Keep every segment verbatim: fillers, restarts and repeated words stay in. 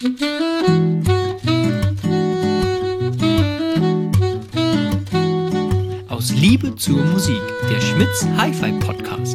Aus Liebe zur Musik, der Schmitz Hi-Fi Podcast.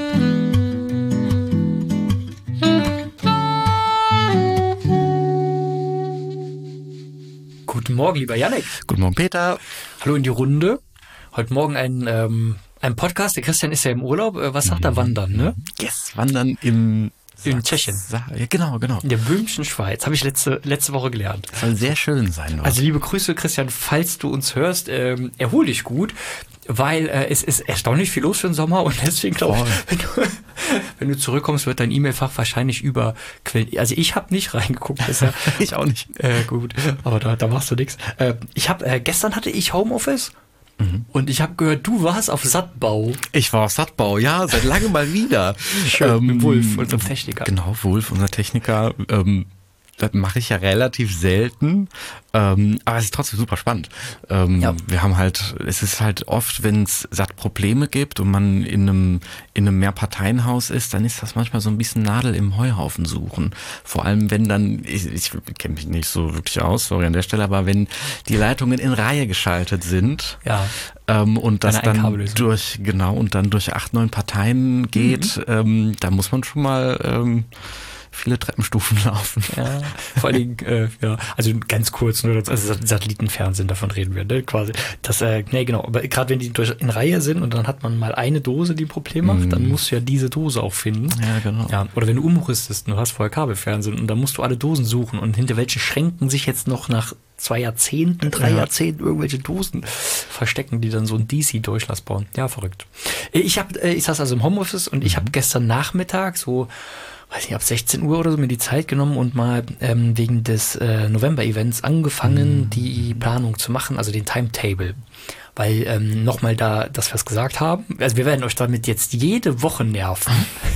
Guten Morgen, lieber Jannik. Guten Morgen, Peter. Hallo in die Runde. Heute Morgen ein, ähm, ein Podcast. Der Christian ist ja im Urlaub. Was sagt er? Wandern, ne? Yes, Wandern im... In Tschechien. Ja, genau, genau. In der böhmischen Schweiz. Habe ich letzte, letzte Woche gelernt. Soll sehr schön sein. Oder? Also liebe Grüße, Christian, falls du uns hörst, ähm, erhol dich gut, weil äh, es ist erstaunlich viel los für den Sommer und deswegen glaube ich, wenn du, wenn du zurückkommst, wird dein E-Mail-Fach wahrscheinlich überquellen. Also ich habe nicht reingeguckt bisher. Ich auch nicht. Äh, gut, aber da, da machst du nichts. Äh, ich habe äh, gestern hatte ich Homeoffice. Und ich habe gehört, du warst auf Sattbau. Ich war auf Sattbau, ja, seit langem mal wieder. Schön, ähm, mit Wolf, unserem Techniker. Genau, Wolf, unser Techniker. Ähm, das mache ich ja relativ selten, ähm, aber es ist trotzdem super spannend. Ähm, ja. Wir haben halt, es ist halt oft, wenn es satt Probleme gibt und man in einem in einem Mehrparteienhaus ist, dann ist das manchmal so ein bisschen Nadel im Heuhaufen suchen. Vor allem, wenn dann, ich, ich kenne mich nicht so wirklich aus, sorry an der Stelle, aber wenn die Leitungen in Reihe geschaltet sind, ja. ähm, und das dann durch, genau, und dann durch acht, neun Parteien geht, mhm. ähm, da muss man schon mal ähm, viele Treppenstufen laufen. Ja, vor allen Dingen, äh, ja, also ganz kurz, nur das, also Satellitenfernsehen, davon reden wir, ne, quasi. Das, äh, nee, genau, aber gerade wenn die durch, in Reihe sind und dann hat man mal eine Dose, die ein Problem macht, mm. dann musst du ja diese Dose auch finden. Ja, genau. Ja, oder wenn du umrüstest und du hast vorher Kabelfernsehen und dann musst du alle Dosen suchen und hinter welchen Schränken sich jetzt noch nach zwei Jahrzehnten, drei ja. Jahrzehnten irgendwelche Dosen verstecken, die dann so ein D C-Durchlass bauen. Ja, verrückt. Ich hab, ich saß also im Homeoffice und ich mhm. habe gestern Nachmittag so weiß nicht, ab sechzehn Uhr oder so mir die Zeit genommen und mal ähm, wegen des äh, November-Events angefangen, mhm. die Planung zu machen, also den Timetable. Weil ähm, nochmal da, dass wir es gesagt haben, also wir werden euch damit jetzt jede Woche nerven.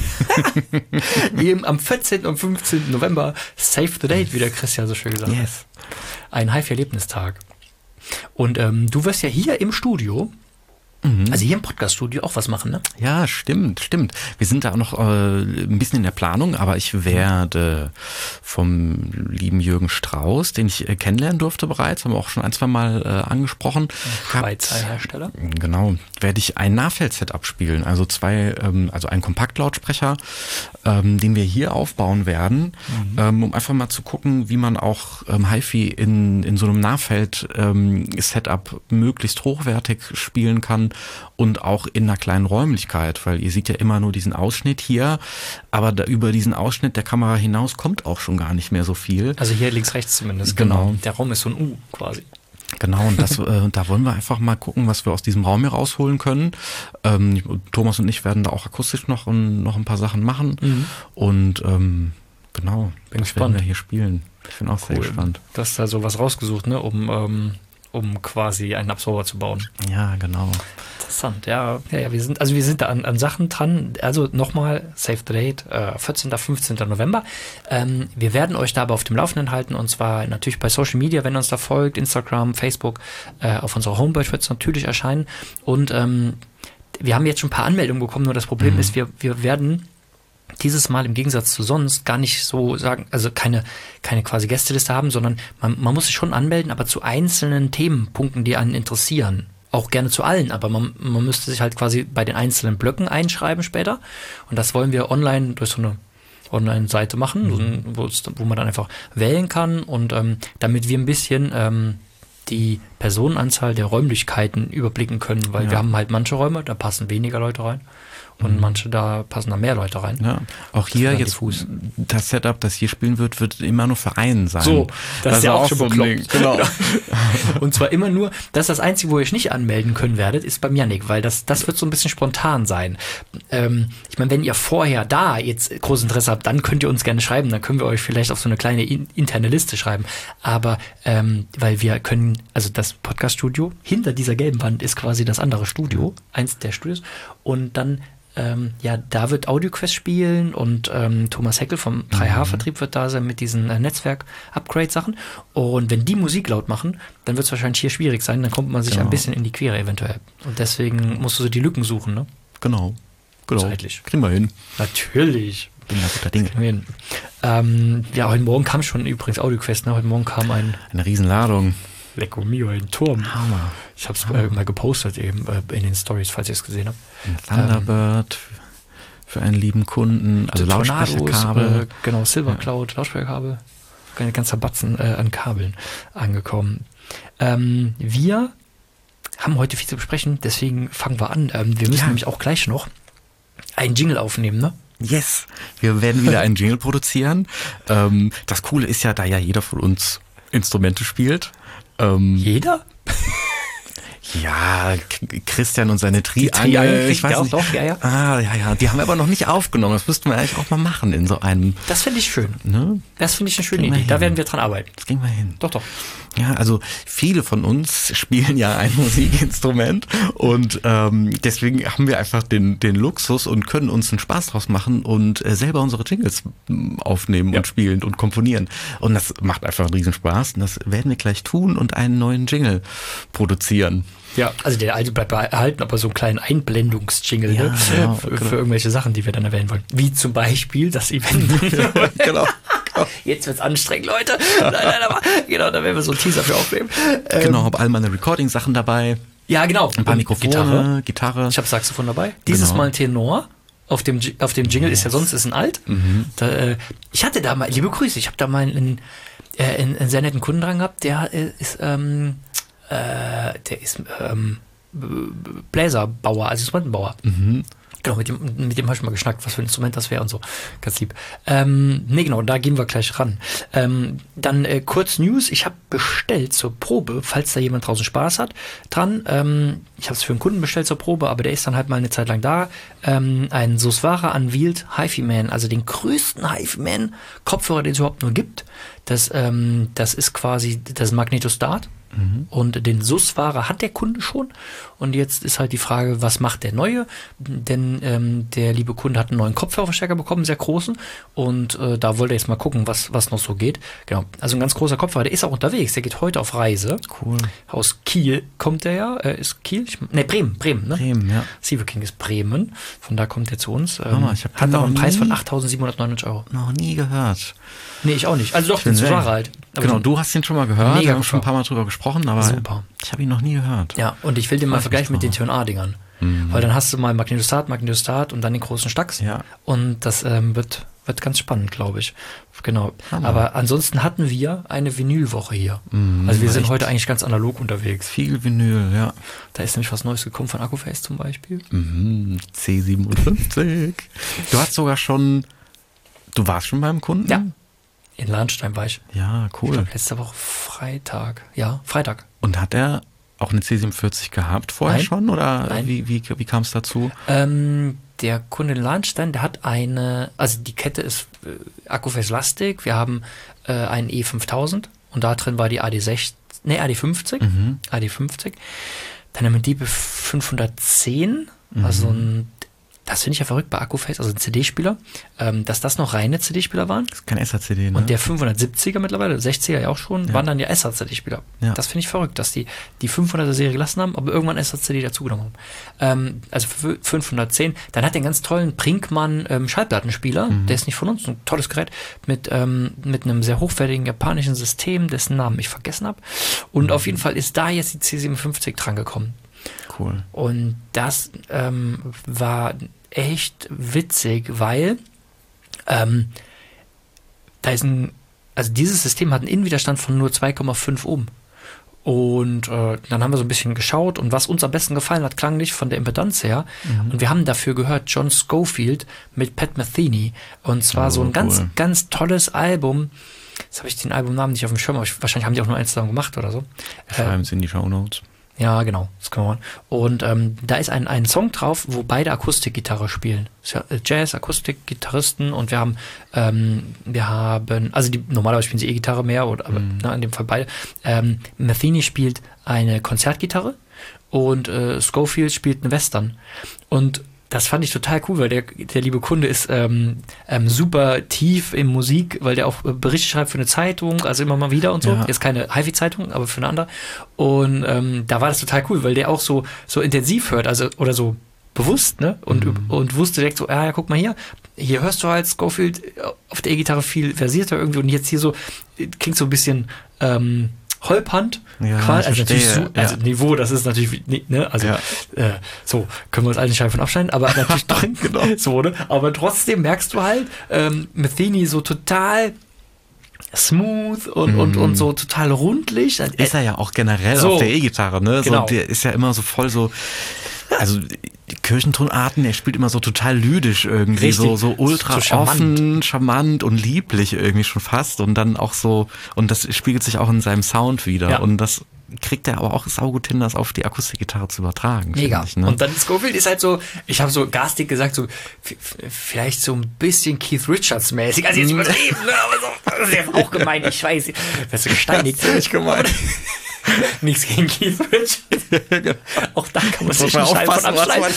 Eben am vierzehnten und fünfzehnten November, Save the Date, wie der Christian so schön gesagt hat. Yes. Ein Hi-Fi-Erlebnistag. Und ähm, du wirst ja hier im Studio, also hier im Podcast-Studio auch was machen, ne? Ja, stimmt, stimmt. Wir sind da auch noch äh, ein bisschen in der Planung, aber ich werde vom lieben Jürgen Strauß, den ich äh, kennenlernen durfte bereits, haben wir auch schon ein, zwei Mal äh, angesprochen. Schweizer Hersteller. Genau, werde ich ein Nahfeld-Set abspielen, also zwei, ähm, also einen Kompaktlautsprecher, ähm, den wir hier aufbauen werden, mhm. ähm, um einfach mal zu gucken, wie man auch ähm, Hi-Fi in, in so einem Nahfeld-Setup ähm, möglichst hochwertig spielen kann. Und auch in einer kleinen Räumlichkeit, weil ihr seht ja immer nur diesen Ausschnitt hier, aber da über diesen Ausschnitt der Kamera hinaus kommt auch schon gar nicht mehr so viel. Also hier links, rechts zumindest, genau. genau. Der Raum ist so ein U quasi. Genau, und das, äh, da wollen wir einfach mal gucken, was wir aus diesem Raum hier rausholen können. Ähm, Thomas und ich werden da auch akustisch noch, noch ein paar Sachen machen. Mhm. Und ähm, genau, bin das gespannt. werden wir hier spielen. Ich bin auch cool. Sehr gespannt. Du hast da so was rausgesucht, ne, um... Ähm um quasi einen Absorber zu bauen. Ja, genau. Interessant, ja. ja, ja wir sind, also wir sind da an, an Sachen dran. Also nochmal, Save the Date, äh, vierzehnten, fünfzehnten November. Ähm, wir werden euch da aber auf dem Laufenden halten und zwar natürlich bei Social Media, wenn ihr uns da folgt, Instagram, Facebook, äh, auf unserer Homepage wird es natürlich erscheinen. Und ähm, wir haben jetzt schon ein paar Anmeldungen bekommen, nur das Problem mhm. ist, wir, wir werden dieses Mal im Gegensatz zu sonst gar nicht so sagen, also keine, keine quasi Gästeliste haben, sondern man, man muss sich schon anmelden, aber zu einzelnen Themenpunkten, die einen interessieren. Auch gerne zu allen, aber man, man müsste sich halt quasi bei den einzelnen Blöcken einschreiben später. Und das wollen wir online durch so eine Online-Seite machen, mhm. wo, wo man dann einfach wählen kann und ähm, damit wir ein bisschen ähm, die Personenanzahl der Räumlichkeiten überblicken können, weil ja. wir haben halt manche Räume, da passen weniger Leute rein. Und manche, da passen da mehr Leute rein. Ja, auch hier jetzt diffus. Das Setup, das hier spielen wird, wird immer nur für einen sein. So, das, das ist ja auch schon bekloppt. Genau. Und zwar immer nur, das ist das Einzige, wo ihr euch nicht anmelden können werdet, ist beim Yannick, weil das, das wird so ein bisschen spontan sein. Ähm, ich meine, wenn ihr vorher da jetzt großes Interesse habt, dann könnt ihr uns gerne schreiben, dann können wir euch vielleicht auf so eine kleine in, interne Liste schreiben. Aber, ähm, weil wir können, also das Podcast-Studio, hinter dieser gelben Wand ist quasi das andere Studio, eins der Studios, und dann Ähm, ja, da wird AudioQuest spielen und ähm, Thomas Heckel vom drei H-Vertrieb wird da sein mit diesen äh, Netzwerk-Upgrade-Sachen. Und wenn die Musik laut machen, dann wird es wahrscheinlich hier schwierig sein. Dann kommt man sich genau. ein bisschen in die Quere eventuell. Und deswegen musst du so die Lücken suchen, ne? Genau. Genau. Zeitlich. Kriegen wir hin. Natürlich. bin da guter Dinge. Ähm, ja, heute Morgen kam schon übrigens AudioQuest, ne? Heute Morgen kam ein... Eine Riesenladung. Lecco mio, ein Turm. Hammer. Ich habe es äh, mal gepostet eben äh, in den Stories, falls ihr es gesehen habt. Ein Thunderbird ähm, für einen lieben Kunden, also Lautsprecherkabel. Äh, genau, Silver Cloud, ja. Lautsprecherkabel. Ein ganzer Batzen äh, an Kabeln angekommen. Ähm, wir haben heute viel zu besprechen, deswegen fangen wir an. Ähm, wir müssen ja. nämlich auch gleich noch einen Jingle aufnehmen, ne? Yes, wir werden wieder einen Jingle produzieren. Ähm, das Coole ist ja, da ja jeder von uns Instrumente spielt. Ähm, jeder? Ja, Christian und seine Triangel. Ich weiß nicht. Doch, ja, ja. Ah, ja, ja. Die haben wir aber noch nicht aufgenommen. Das müssten wir eigentlich auch mal machen in so einem. Das finde ich schön. Ne? Das finde ich eine schöne Idee. Da werden wir dran arbeiten. Das ging mal hin. Doch, doch. Ja, also viele von uns spielen ja ein Musikinstrument und ähm, deswegen haben wir einfach den, den Luxus und können uns einen Spaß draus machen und äh, selber unsere Jingles aufnehmen ja. und spielen und komponieren. Und das macht einfach einen Riesenspaß und das werden wir gleich tun und einen neuen Jingle produzieren. Ja, also der alte bleibt erhalten, aber so einen kleinen Einblendungsjingle ja, ne? ja, für, genau. für irgendwelche Sachen, die wir dann erwähnen wollen. Wie zum Beispiel das Event. Genau. Jetzt wird's anstrengend, Leute. Nein, nein, aber genau, da werden wir so einen Teaser für aufnehmen. Ähm, genau, habe all meine Recording-Sachen dabei. Ja, genau. Ein paar Mikrofone, Gitarre. Gitarre. Ich habe Saxophon dabei. Dieses genau. Mal ein Tenor. Auf dem, auf dem Jingle yes. ist ja sonst ist ein Alt. Mhm. Da, äh, ich hatte da mal, liebe Grüße, ich habe da mal einen, äh, einen, einen sehr netten Kunden dran gehabt, der äh, ist, ähm, äh, der ist ähm, Bläserbauer, also Instrumentenbauer. Mhm. Genau, mit dem, mit dem habe ich mal geschnackt, was für ein Instrument das wäre und so. Ganz lieb. Ähm, nee, genau, da gehen wir gleich ran. Ähm, dann äh, kurz News. Ich habe bestellt zur Probe, falls da jemand draußen Spaß hat, dran. Ähm, ich habe es für einen Kunden bestellt zur Probe, aber der ist dann halt mal eine Zeit lang da. Ähm, ein Susvara Unveiled HiFi-Man, also den größten HiFi-Man-Kopfhörer, den es überhaupt nur gibt. Das, ähm, das ist quasi das Magnetostart. Mhm. Und den Susvara hat der Kunde schon. Und jetzt ist halt die Frage, was macht der Neue? Denn ähm, der liebe Kunde hat einen neuen Kopfhörerverstärker bekommen, einen sehr großen. Und äh, da wollte er jetzt mal gucken, was, was noch so geht. Genau. Also ein ganz großer Kopfhörer, der ist auch unterwegs. Der geht heute auf Reise. Cool. Aus Kiel kommt der ja. Äh, ist Kiel? Ich, ne, Bremen. Bremen, ne? Bremen, ja. Siever King ist Bremen. Von da kommt der zu uns. Ähm, Mama, ich hab hat aber einen Preis von achttausendsiebenhundertneunundneunzig Euro. Noch nie gehört. Nee, ich auch nicht. Also doch, den Susvara halt. Aber genau, du hast ihn schon mal gehört. Mega wir haben schon ein paar Mal drüber gesprochen, aber super. Ich habe ihn noch nie gehört. Ja, und ich will den mal vergleichen mit den T und A-Dingern. Mhm. Weil dann hast du mal Magnetostat, Magnetostat und dann den großen Stax. Ja. Und das ähm, wird, wird ganz spannend, glaube ich. Genau. Hammer. Aber ansonsten hatten wir eine Vinylwoche hier. Mhm, also wir sind heute eigentlich ganz analog unterwegs. Viel Vinyl, ja. Da ist nämlich was Neues gekommen von Accuface zum Beispiel. Mhm, C siebenundfünfzig. Du hast sogar schon, du warst schon beim Kunden? Ja. In Lahnstein war ich. Ja, cool. Ich glaub, letzte Woche Freitag. Ja, Freitag. Und hat er auch eine C siebenundvierzig gehabt vorher Nein. schon? Oder Nein. wie, wie, wie kam es dazu? Ähm, der Kunde in Lahnstein, der hat eine, also die Kette ist äh, Accuface-lastig. Wir haben äh, einen E fünftausend und da drin war die A D sechzig, ne, A D fünfzig. Mhm. A D fünfzig. Dann haben wir die fünfhundertzehn, mhm. also ein, das finde ich ja verrückt bei Accuface, also ein C D-Spieler, ähm, dass das noch reine C D-Spieler waren. Das ist kein S A C D, ne? Und der fünfhundertsiebziger mittlerweile, sechziger ja auch schon, ja. waren dann ja S A C D-Spieler. Ja. Das finde ich verrückt, dass die die fünfhunderter-Serie gelassen haben, aber irgendwann S A C D dazugenommen haben. Ähm, also für fünfhundertzehn. Dann hat der einen ganz tollen Brinkmann ähm, Schallplattenspieler, mhm. der ist nicht von uns, ein tolles Gerät, mit, ähm, mit einem sehr hochwertigen japanischen System, dessen Namen ich vergessen habe. Und mhm. auf jeden Fall ist da jetzt die C siebenundfünfzig dran gekommen. Cool. Und das ähm, war echt witzig, weil ähm, da ist ein, also dieses System hat einen Innenwiderstand von nur zwei Komma fünf Ohm. Und äh, dann haben wir so ein bisschen geschaut und was uns am besten gefallen hat, klanglich von der Impedanz her. Mhm. Und wir haben dafür gehört John Scofield mit Pat Metheny. Und zwar oh, so ein ganz, cool. ganz tolles Album. Jetzt habe ich den Albumnamen nicht auf dem Schirm, aber wahrscheinlich haben die auch nur eins zusammen gemacht oder so. Schreiben Sie in die Shownotes. Ja, genau. Das kann man machen. Und ähm, da ist ein, ein Song drauf, wo beide Akustikgitarre spielen. Jazz, Akustikgitarristen und wir haben, ähm, wir haben, also die, normalerweise spielen sie E-Gitarre mehr, oder, aber mhm. na, in dem Fall beide. Ähm, Metheny spielt eine Konzertgitarre und äh, Scofield spielt eine Western. Und das fand ich total cool, weil der, der liebe Kunde ist ähm, ähm, super tief in Musik, weil der auch Berichte schreibt für eine Zeitung, also immer mal wieder und so. Ja. Jetzt keine HiFi-Zeitung, aber für eine andere. Und ähm, da war das total cool, weil der auch so, so intensiv hört, also oder so bewusst, ne? Und, mhm. und wusste direkt so, ah, ja, guck mal hier, hier hörst du halt Scofield auf der E-Gitarre viel versierter irgendwie und jetzt hier so, klingt so ein bisschen ähm, holpernd. Ja, quasi, also natürlich so, ja. also Niveau, das ist natürlich, ne, also ja. äh, so, können wir uns alle nicht von abschneiden, aber natürlich doch, genau. so, ne, aber trotzdem merkst du halt, ähm, Metheny so total smooth und, mm. und, und so total rundlich. Ist er ja auch generell so, auf der E-Gitarre, ne? Genau. So, der ist ja immer so voll so, also die Kirchentonarten, der spielt immer so total lydisch irgendwie, Richtig. so so ultra so charmant. offen, charmant und lieblich irgendwie schon fast und dann auch so, und das spiegelt sich auch in seinem Sound wieder ja. und das kriegt er aber auch saugut hin, das auf die Akustikgitarre zu übertragen. Mega. Ich, ne? Und dann Scofield ist halt so, ich habe so garstig gesagt, so f- vielleicht so ein bisschen Keith Richards mäßig, also jetzt übertrieben, ne, aber so, das ist jetzt auch gemein, ich weiß, das ist gesteinigt. Das ist nicht gemein. Nichts gegen Keith Richards. Auch da kann man sich einen Schein von abschneiden.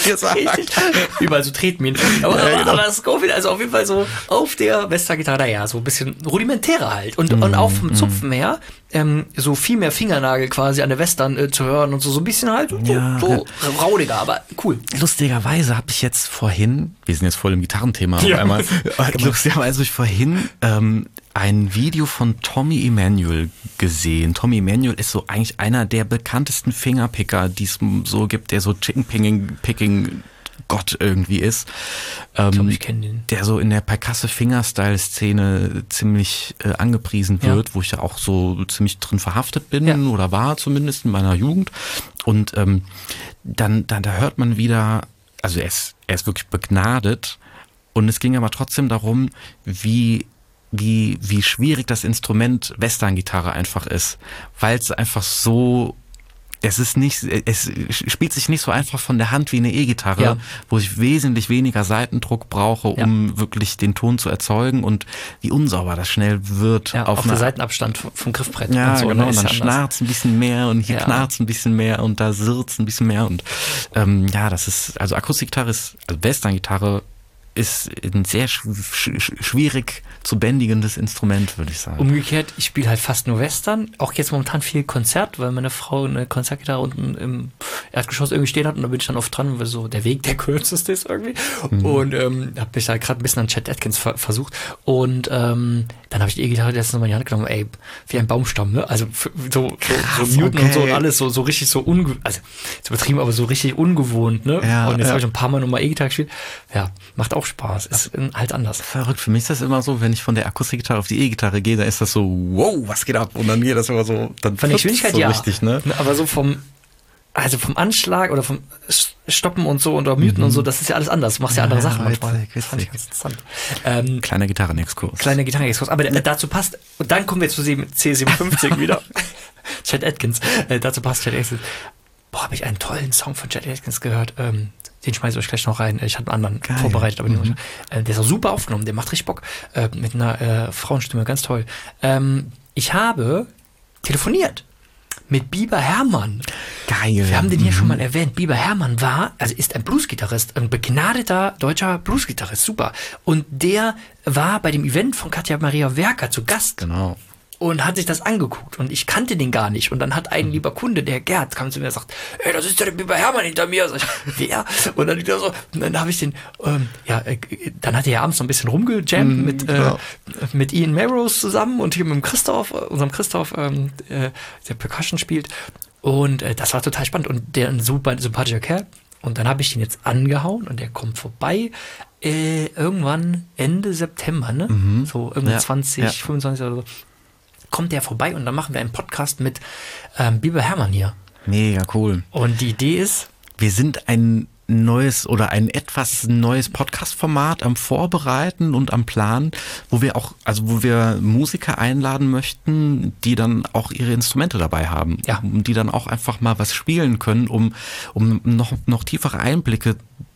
Überall so Tretminen. Aber, ja, genau. aber Scofield, also auf jeden Fall so auf der Western-Gitarre, naja, so ein bisschen rudimentärer halt. Und, mm, und auch vom Zupfen mm. her, ähm, so viel mehr Fingernagel quasi an der Western äh, zu hören und so, so ein bisschen halt so, ja, so ja. raudiger, aber cool. Lustigerweise habe ich jetzt vorhin, wir sind jetzt voll im Gitarrenthema ja. auf einmal, lustigerweise habe ich vorhin ähm, ein Video von Tommy Emmanuel gesehen. Tommy Emmanuel ist so eigentlich einer der bekanntesten Fingerpicker, die es so gibt, der so Chicken-Picking Gott irgendwie ist. Ich glaube, ich kenne den. Der so in der Percussive-Fingerstyle-Szene ziemlich äh, angepriesen wird, ja. wo ich ja auch so ziemlich drin verhaftet bin ja. oder war zumindest in meiner Jugend. Und ähm, dann, dann da hört man wieder, also er ist, er ist wirklich begnadet und es ging aber trotzdem darum, wie wie wie schwierig das Instrument Western-Gitarre einfach ist, weil es einfach so, es ist nicht, es spielt sich nicht so einfach von der Hand wie eine E-Gitarre, ja. wo ich wesentlich weniger Seitendruck brauche, um ja. wirklich den Ton zu erzeugen und wie unsauber das schnell wird. Ja, auf auf einer, der Seitenabstand vom Griffbrett. Ja, und so, genau, ne, und dann schnarzt ein bisschen mehr und hier ja. knarzt ein bisschen mehr und da sirzt ein bisschen mehr und ähm, ja, das ist, also Akustikgitarre ist, also Western-Gitarre ist ein sehr sch- sch- schwierig zu bändigendes Instrument, würde ich sagen. Umgekehrt, ich spiele halt fast nur Western, auch jetzt momentan viel Konzert, weil meine Frau eine Konzertgitarre unten im Erdgeschoss irgendwie stehen hat und da bin ich dann oft dran, weil so der Weg der kürzeste ist irgendwie. Mhm. Und ähm, habe mich da gerade ein bisschen an Chet Atkins ver- versucht und ähm, dann habe ich die E-Gitarre letztens mal in die Hand genommen, ey, wie ein Baumstamm, ne? Also so, Krass, so, so Newton okay. und so und alles so, so richtig so ungewohnt, also ist übertrieben, aber so richtig ungewohnt, ne? Ja, und jetzt ja. habe ich ein paar Mal nochmal E-Gitarre gespielt. Ja, macht auch Spaß, ist halt anders. Verrückt, für mich ist das immer so, wenn ich von der Akustikgitarre auf die E-Gitarre gehe, dann ist das so, wow, was geht ab? Und dann geht das immer so, dann von der Geschwindigkeit so ja, richtig, ne? Aber so vom Also vom Anschlag oder vom Stoppen und so und oder Muten mhm. und so, das ist ja alles anders. Du machst ja, ja andere Sachen witzig, manchmal. Witzig. Das fand ich ganz interessant. Ähm, kleiner Gitarrenexkurs. Kleiner Gitarrenexkurs. Aber äh, dazu passt, und dann kommen wir zu C siebenundfünfzig wieder. Chet Atkins. Äh, dazu passt Chet Atkins. Boah, habe ich einen tollen Song von Chet Atkins gehört. Ähm, den schmeiße ich euch gleich noch rein. Ich hatte einen anderen Geil. vorbereitet, aber mhm. äh, der ist auch super aufgenommen. Der macht richtig Bock. Äh, mit einer äh, Frauenstimme, ganz toll. Ähm, ich habe telefoniert mit Biber Hermann. Geil. Wir haben den hier mhm. schon mal erwähnt. Biber Hermann war, also ist ein Bluesgitarrist, ein begnadeter deutscher Bluesgitarrist, super. Und der war bei dem Event von Katja Maria Werker zu Gast. Genau. Und hat sich das angeguckt und ich kannte den gar nicht. Und dann hat ein lieber Kunde, der Gerd, kam zu mir und sagt, ey, das ist ja der Biber Hermann hinter mir. Sag ich, wer? Und dann, so, und dann habe ich den, ähm, ja, äh, dann hat er ja abends noch ein bisschen rumgejammt mm, mit, äh, mit Ian Melrose zusammen und hier mit dem Christoph, unserem Christoph, ähm, äh, der Percussion spielt. Und äh, das war total spannend und der ein super sympathischer Kerl. Und dann habe ich ihn jetzt angehauen und der kommt vorbei. Äh, irgendwann Ende September, ne? Mhm. So irgendwie ja, zwanzig, ja. fünfundzwanzig oder so. Kommt der vorbei und dann machen wir einen Podcast mit ähm, Biber Hermann hier. Mega cool. Und die Idee ist? Wir sind ein neues oder ein etwas neues Podcast-Format am Vorbereiten und am Planen, wo wir auch, also wo wir Musiker einladen möchten, die dann auch ihre Instrumente dabei haben. Ja. Die dann auch einfach mal was spielen können, um, um noch, noch tiefere Einblicke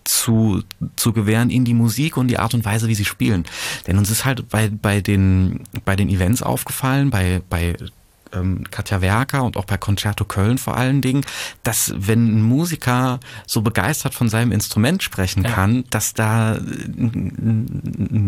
zu, zu gewähren in die Musik und die Art und Weise, wie sie spielen. Denn uns ist halt bei, bei den, bei den Events aufgefallen, bei, bei ähm, Katja Werker und auch bei Concerto Köln vor allen Dingen, dass wenn ein Musiker so begeistert von seinem Instrument sprechen ja. kann, dass da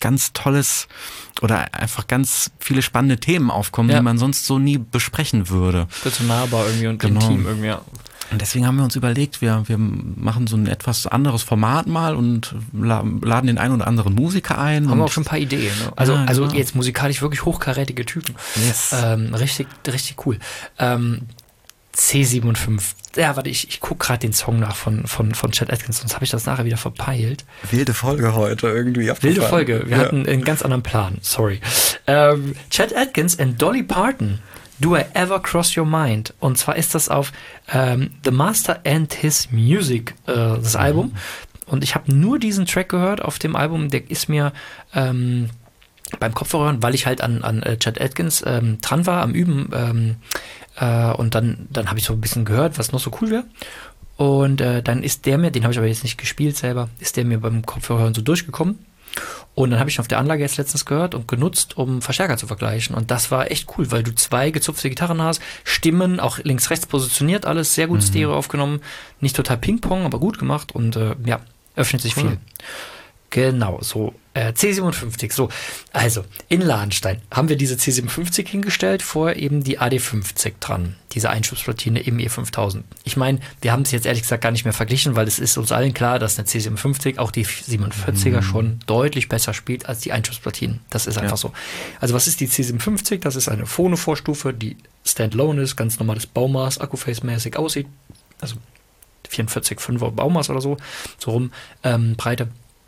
ganz tolles oder einfach ganz viele spannende Themen aufkommen, ja. die man sonst so nie besprechen würde. Wird so nahbar irgendwie und genau. intim irgendwie, ja. Und deswegen haben wir uns überlegt, wir, wir machen so ein etwas anderes Format mal und laden den einen oder anderen Musiker ein. Haben wir auch schon ein paar Ideen. Ne? Also, ja, also genau. jetzt musikalisch wirklich hochkarätige Typen. Yes. Ähm, richtig, richtig cool. Ähm, C fünfundsiebzig. Ja, warte, ich, ich gucke gerade den Song nach von, von, von Chet Atkins, sonst habe ich das nachher wieder verpeilt. Wilde Folge heute irgendwie. Wilde Folge, wir ja. hatten einen ganz anderen Plan, sorry. Ähm, Chet Atkins and Dolly Parton. Do I Ever Cross Your Mind? Und zwar ist das auf ähm, The Master and His Music, äh, das mhm. Album. Und ich habe nur diesen Track gehört auf dem Album. Der ist mir ähm, beim Kopfhörer, weil ich halt an, an äh, Chet Atkins ähm, dran war, am Üben. Ähm, äh, und dann, dann habe ich so ein bisschen gehört, was noch so cool wäre. Und äh, dann ist der mir, den habe ich aber jetzt nicht gespielt selber, ist der mir beim Kopfhörer so durchgekommen. Und dann habe ich ihn auf der Anlage jetzt letztens gehört und genutzt, um Verstärker zu vergleichen. Und das war echt cool, weil du zwei gezupfte Gitarren hast, Stimmen, auch links-rechts positioniert, alles sehr gut mhm. Stereo aufgenommen. Nicht total Ping-Pong, aber gut gemacht und äh, ja, öffnet sich viel. Mhm. Genau, so äh, C siebenundfünfzig. So, also in Lahnstein haben wir diese C siebenundfünfzig hingestellt, vor eben die A D fünfzig dran, diese Einschubsplatine im E fünftausend. Ich meine, wir haben es jetzt ehrlich gesagt gar nicht mehr verglichen, weil es ist uns allen klar, dass eine C siebenundfünfzig auch die siebenundvierziger mhm. schon deutlich besser spielt als die Einschubsplatinen. Das ist einfach ja. so. Also was ist die C siebenundfünfzig? Das ist eine Phono-Vorstufe, die Standalone ist, ganz normales Baumaß, Akkuface-mäßig aussieht. Also vierundvierzig Komma fünfer Baumaß oder so, so rum, ähm, Breite.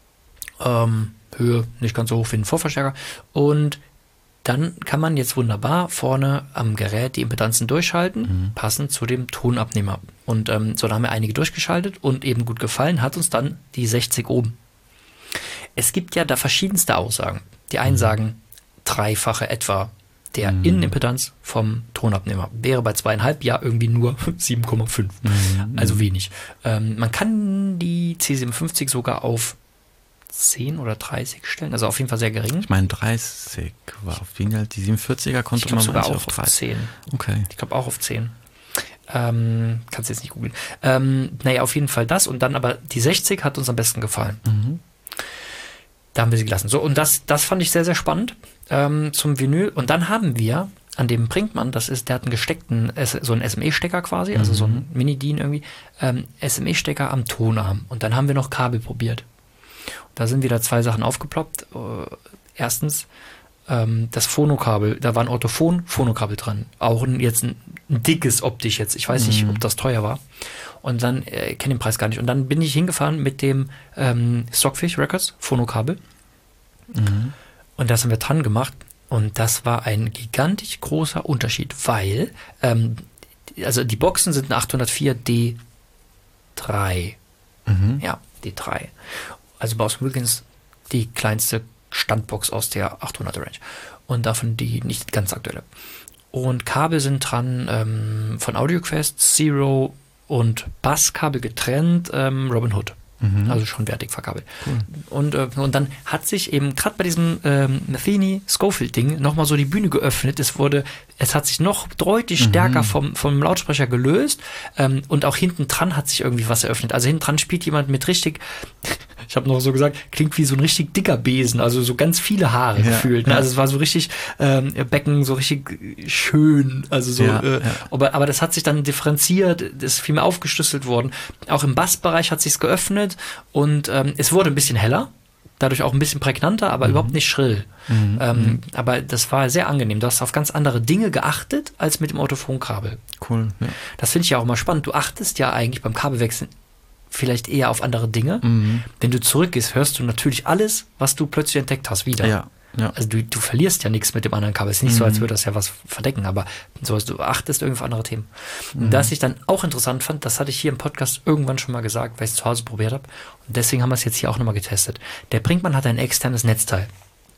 Ähm, Höhe nicht ganz so hoch wie ein Vorverstärker. Und dann kann man jetzt wunderbar vorne am Gerät die Impedanzen durchschalten, mhm. passend zu dem Tonabnehmer. Und ähm, so da haben wir einige durchgeschaltet und eben gut gefallen hat uns dann die sechzig oben. Es gibt ja da verschiedenste Aussagen. Die einen mhm. sagen, dreifache etwa der mhm. Innenimpedanz vom Tonabnehmer. Wäre bei zweieinhalb ja irgendwie nur sieben Komma fünf. Mhm. Also wenig. Ähm, man kann die C siebenundfünfzig sogar auf zehn oder dreißig stellen, also auf jeden Fall sehr gering. Ich meine dreißig war auf jeden Fall, die siebenundvierziger konnte ich glaub, man sogar auch auf auf zehn. Okay. Ich glaube auch auf zehn. Ähm, kannst du jetzt nicht googeln. Ähm, naja, auf jeden Fall das und dann aber die sechzig hat uns am besten gefallen. Mhm. Da haben wir sie gelassen. So, und das, das fand ich sehr, sehr spannend ähm, zum Vinyl. Und dann haben wir an dem Brinkmann, das ist, der hat einen gesteckten, so einen S M E-Stecker quasi, mhm. also so einen Mini-D I N irgendwie, ähm, S M E-Stecker am Tonarm. Und dann haben wir noch Kabel probiert. Da sind wieder zwei Sachen aufgeploppt. Erstens, ähm, das Phonokabel, da war ein Orthophon-Phonokabel dran. Auch ein, jetzt ein, ein dickes optisch jetzt. Ich weiß mhm. nicht, ob das teuer war. Und dann, äh, ich kenne den Preis gar nicht. Und dann bin ich hingefahren mit dem ähm, Stockfish Records Phonokabel. Mhm. Und das haben wir dran gemacht. Und das war ein gigantisch großer Unterschied, weil ähm, also die Boxen sind ein achthundertvier D drei. Mhm. Ja, D drei. Also Bowers Wilkins die kleinste Standbox aus der achthunderter Range. Und davon die nicht ganz aktuelle. Und Kabel sind dran ähm, von AudioQuest, Zero und Basskabel getrennt, ähm, Robin Hood. Mhm. Also schon wertig verkabelt. Cool. Und, äh, und dann hat sich eben gerade bei diesem ähm, Matheny Scofield-Ding nochmal so die Bühne geöffnet. Es wurde, es hat sich noch deutlich stärker mhm. vom, vom Lautsprecher gelöst ähm, und auch hinten dran hat sich irgendwie was eröffnet. Also hinten dran spielt jemand mit richtig, ich habe noch so gesagt, klingt wie so ein richtig dicker Besen, also so ganz viele Haare ja, gefühlt. Ne? Ja. Also es war so richtig ähm, Becken, so richtig schön. Also so, ja, äh, ja. Aber, aber das hat sich dann differenziert, das ist viel mehr aufgeschlüsselt worden. Auch im Bassbereich hat sich's geöffnet. Und ähm, es wurde ein bisschen heller, dadurch auch ein bisschen prägnanter, aber mhm. überhaupt nicht schrill. Mhm. Ähm, aber das war sehr angenehm. Du hast auf ganz andere Dinge geachtet, als mit dem Orthophon-Kabel. Cool. Ja. Das finde ich ja auch immer spannend. Du achtest ja eigentlich beim Kabelwechseln vielleicht eher auf andere Dinge. Mhm. Wenn du zurückgehst, hörst du natürlich alles, was du plötzlich entdeckt hast, wieder. Ja. Ja. Also du, du verlierst ja nichts mit dem anderen Kabel. Es ist nicht mhm. so, als würde das ja was verdecken, aber so, du achtest irgendwie auf andere Themen. Mhm. Das ich dann auch interessant fand, das hatte ich hier im Podcast irgendwann schon mal gesagt, weil ich es zu Hause probiert habe. Und deswegen haben wir es jetzt hier auch nochmal getestet. Der Brinkmann hat ein externes Netzteil.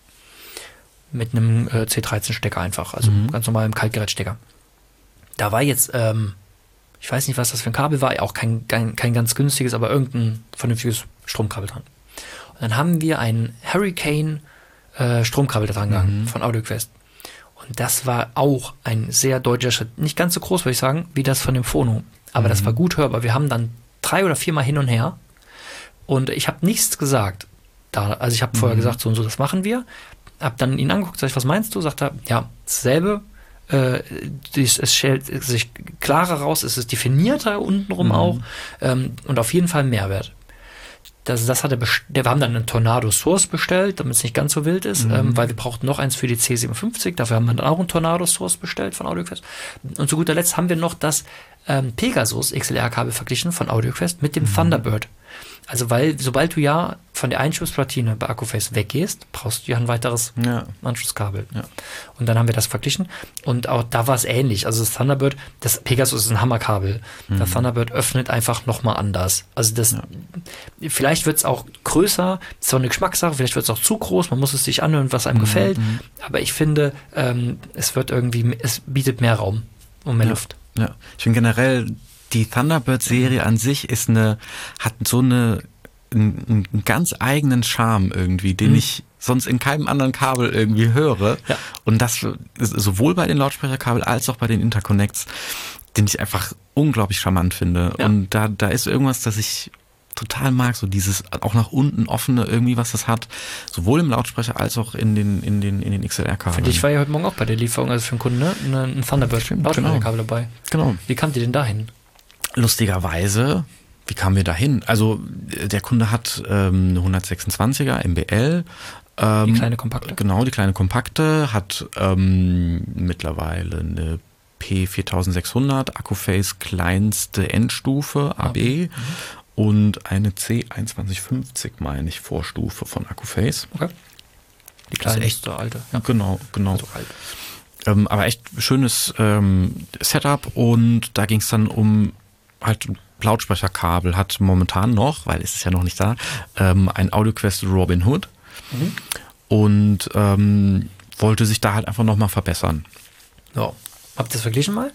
Mit einem äh, C dreizehn Stecker einfach. Also mhm. ganz normal im Kaltgerätstecker. Da war jetzt, ähm, ich weiß nicht, was das für ein Kabel war, auch kein, kein, kein ganz günstiges, aber irgendein vernünftiges Stromkabel dran. Und dann haben wir ein Hurricane Stromkabel da dran gegangen mhm. von AudioQuest. Und das war auch ein sehr deutscher Schritt. Nicht ganz so groß, würde ich sagen, wie das von dem Phono. Aber mhm. das war gut hörbar. Wir haben dann drei oder viermal hin und her und ich habe nichts gesagt. da. Also ich habe mhm. vorher gesagt, so und so, das machen wir. Hab dann ihn angeguckt, sag ich, was meinst du? Sagt er, ja, dasselbe. Äh, es, es stellt sich klarer raus, es ist definierter untenrum mhm. auch ähm, und auf jeden Fall Mehrwert. Das, das hat er best- wir haben dann einen Tornado Source bestellt, damit es nicht ganz so wild ist, mhm. ähm, weil wir brauchten noch eins für die C siebenundfünfzig, dafür haben wir dann auch einen Tornado Source bestellt von AudioQuest. Und zu guter Letzt haben wir noch das ähm, Pegasus X L R-Kabel verglichen von AudioQuest mit dem mhm. Thunderbird. Also weil, sobald du ja von der Einschussplatine bei Accuface weggehst, brauchst du ja ein weiteres ja. Anschlusskabel. Ja. Und dann haben wir das verglichen und auch da war es ähnlich. Also das Thunderbird, das Pegasus ist ein Hammerkabel. Mhm. Der Thunderbird öffnet einfach nochmal anders. Also das, ja. vielleicht wird es auch größer, ist auch eine Geschmackssache, vielleicht wird es auch zu groß, man muss es sich anhören, was einem mhm. gefällt. Aber ich finde, ähm, es wird irgendwie, es bietet mehr Raum und mehr ja. Luft. Ja, ich finde generell, die Thunderbird-Serie an sich ist eine, hat so eine, einen, einen ganz eigenen Charme irgendwie, den mhm. ich sonst in keinem anderen Kabel irgendwie höre. Ja. Und das sowohl bei den Lautsprecherkabeln als auch bei den Interconnects, den ich einfach unglaublich charmant finde. Ja. Und da, da ist irgendwas, das ich total mag, so dieses auch nach unten offene irgendwie, was das hat, sowohl im Lautsprecher als auch in den, in den, in den X L R-Kabeln. Für dich war ja heute Morgen auch bei der Lieferung, also für einen Kunden, ne, ein Thunderbird-Lautsprecherkabel genau. dabei. Genau. Wie kamt ihr denn dahin? Lustigerweise, wie kamen wir dahin? Also der Kunde hat ähm, eine hundertsechsundzwanziger M B L. Ähm, die kleine Kompakte. Genau, die kleine Kompakte, hat ähm, mittlerweile eine P viertausendsechshundert, Accuface kleinste Endstufe, A B, mhm. und eine C einundzwanzig fünfzig, meine ich, Vorstufe von Accuface. Okay. Die kleine, echt so alte. Ja. Genau, genau. Also alt. Ähm, aber echt schönes ähm, Setup und da ging es dann um halt Lautsprecherkabel, hat momentan noch, weil es ist ja noch nicht da, ähm, ein AudioQuest Robin Hood mhm. und ähm, wollte sich da halt einfach nochmal verbessern. Ja. Habt ihr das verglichen mal?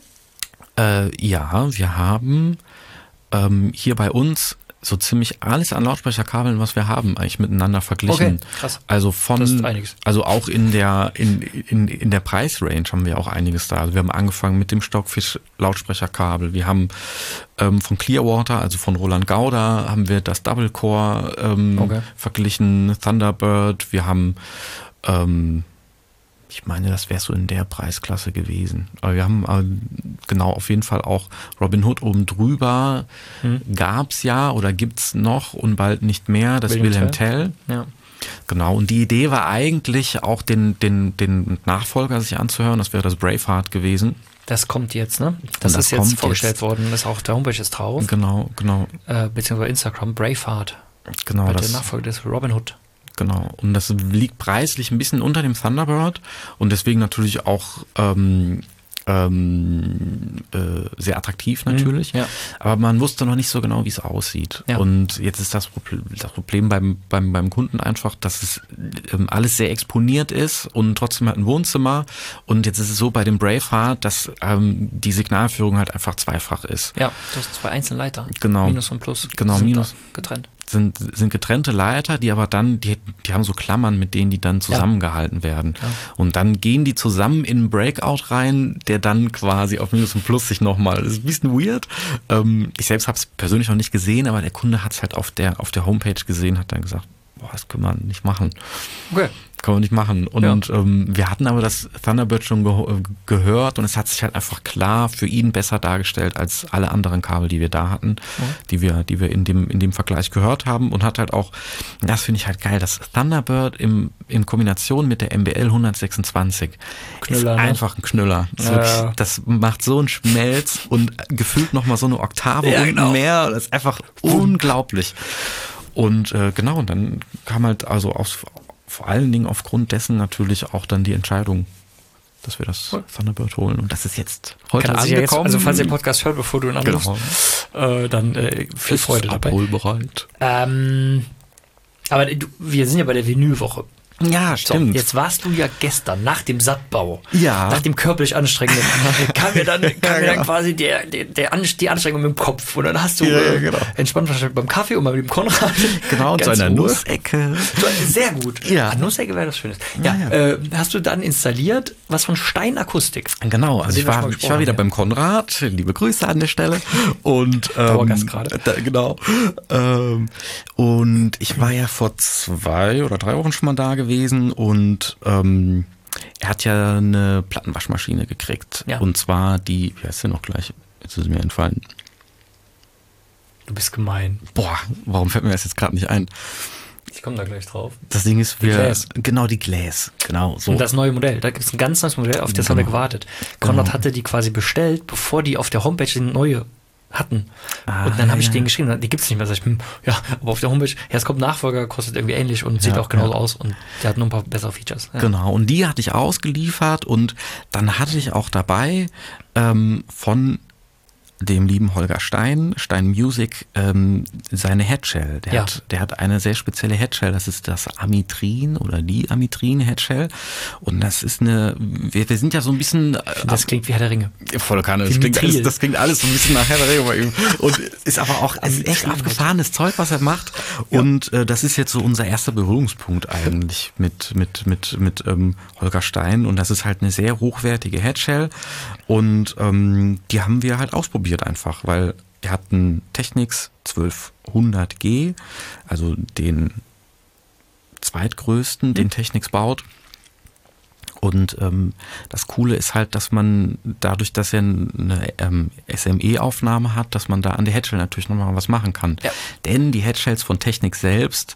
Äh, ja, wir haben ähm, hier bei uns so ziemlich alles an Lautsprecherkabeln, was wir haben, eigentlich miteinander verglichen. Okay, krass. Also von, das ist einiges. Also auch in der in, in, in der Preisrange haben wir auch einiges da. Also wir haben angefangen mit dem Stockfish Lautsprecherkabel. Wir haben ähm, von Clearwater, also von Roland Gauder, haben wir das Double Core ähm, okay. verglichen, Thunderbird. Wir haben ähm, ich meine, das wäre so in der Preisklasse gewesen. Aber wir haben äh, genau auf jeden Fall auch Robin Hood oben drüber. Hm. Gab's ja oder gibt's noch und bald nicht mehr, das Wilhelm, Wilhelm Tell. Ja. Genau, und die Idee war eigentlich auch den, den, den Nachfolger sich anzuhören, das wäre das Braveheart gewesen. Das kommt jetzt, ne? Das, das ist jetzt vorgestellt jetzt. worden, das ist auch der Homepage ist drauf. Genau, genau. Äh, beziehungsweise Instagram, Braveheart. Genau. Das der Nachfolger des Robin Hood. Genau, und das liegt preislich ein bisschen unter dem Thunderbird und deswegen natürlich auch ähm, ähm, äh, sehr attraktiv natürlich, mhm, ja. aber man wusste noch nicht so genau, wie es aussieht. Ja. Und jetzt ist das Problem, das Problem beim, beim, beim Kunden einfach, dass es ähm, alles sehr exponiert ist und trotzdem halt ein Wohnzimmer und jetzt ist es so bei dem Braveheart, dass ähm, die Signalführung halt einfach zweifach ist. Ja, du hast zwei einzelne Leiter, genau. Minus und Plus, genau, Minus getrennt. Sind, sind getrennte Leiter, die aber dann, die, die haben so Klammern, mit denen die dann zusammengehalten ja. werden. Ja. Und dann gehen die zusammen in einen Breakout rein, der dann quasi auf Minus und Plus sich nochmal, das ist ein bisschen weird. Ähm, ich selbst habe es persönlich noch nicht gesehen, aber der Kunde hat es halt auf der, auf der Homepage gesehen, hat dann gesagt, boah, das können wir nicht machen. Okay. Kann man nicht machen. Und ja. ähm, wir hatten aber das Thunderbird schon ge- gehört und es hat sich halt einfach klar für ihn besser dargestellt als alle anderen Kabel, die wir da hatten, mhm. die wir, die wir in dem, in dem Vergleich gehört haben und hat halt auch, das finde ich halt geil, das Thunderbird im, in Kombination mit der M B L hundertsechsundzwanzig Knüller, ist ne? einfach ein Knüller. Das, ja. wirklich, das macht so einen Schmelz und gefühlt nochmal so eine Oktave ja, unten genau. mehr. Das ist einfach unglaublich. Und äh, genau, und dann kam halt also aus vor allen Dingen aufgrund dessen natürlich auch dann die Entscheidung, dass wir das Thunderbird holen. Und das ist jetzt heute Kann angekommen. Jetzt, also falls ihr den Podcast hört, bevor du ihn anrufst, genau. äh, dann äh, viel ist Freude dabei. Abholbereit. Ähm, aber du, wir sind ja bei der Vinylwoche. Ja, stimmt. So, jetzt warst du ja gestern nach dem Sattbau, ja. nach dem körperlich Anstrengenden, kam mir dann, kam ja, mir genau. dann quasi der, der, der An- die Anstrengung mit dem Kopf. Und dann hast du ja, äh, genau. entspannt wahrscheinlich beim Kaffee und mal mit dem Konrad. Genau, und so einer Nussecke. Sehr gut. Ja. Ah, Nussecke wäre das Schönes. Ja, ja, ja. Äh, hast du dann installiert was von Steinakustik? Genau, also ich war, ich war wieder ja. beim Konrad, liebe Grüße an der Stelle. Und, ähm, Dauergast gerade. Da, genau. Ähm, und ich war ja vor zwei oder drei Wochen schon mal da gewesen und ähm, er hat ja eine Plattenwaschmaschine gekriegt. Ja. Und zwar die, wie heißt sie noch gleich? Jetzt ist es mir entfallen. Du bist gemein. Boah, warum fällt mir das jetzt gerade nicht ein? Ich komme da gleich drauf. Das Ding ist, Die wir, Glass. genau die Glass, genau so. Und das neue Modell, da gibt es ein ganz neues Modell, auf das Genau. haben wir gewartet. Konrad Genau. hatte die quasi bestellt, bevor die auf der Homepage die neue hatten. Ah, und dann habe ich ja. denen geschrieben, die gibt es nicht mehr. Sag ich, hm, ja, aber auf der Homepage, ja, es kommt Nachfolger, kostet irgendwie ähnlich und sieht Ja, auch genauso ja. aus und der hat nur ein paar bessere Features. Ja. Genau, und die hatte ich ausgeliefert und dann hatte ich auch dabei ähm, von dem lieben Holger Stein, Stein Music, ähm, seine Headshell. Der, Ja. hat, der hat eine sehr spezielle Headshell, das ist das Amitrin oder die Amitrin Headshell und das ist eine, wir, wir sind ja so ein bisschen... Äh, Das klingt wie Herr der Ringe. Voll Kanne, das Wie klingt, Mithril. alles, das klingt alles so ein bisschen nach Herr der Ringe bei ihm. Und ist aber auch es ist echt Mithril. abgefahrenes Zeug, was er macht. Und äh, das ist jetzt so unser erster Berührungspunkt eigentlich mit, mit, mit, mit ähm, Holger Stein. Und das ist halt eine sehr hochwertige Headshell. Und ähm, die haben wir halt ausprobiert einfach, weil wir hatten Technics zwölfhundert G, also den zweitgrößten, den Technics baut. Und ähm, das Coole ist halt, dass man dadurch, dass er eine ähm, S M E-Aufnahme hat, dass man da an der Headshell natürlich nochmal was machen kann. Ja. Denn die Headshells von Technics selbst,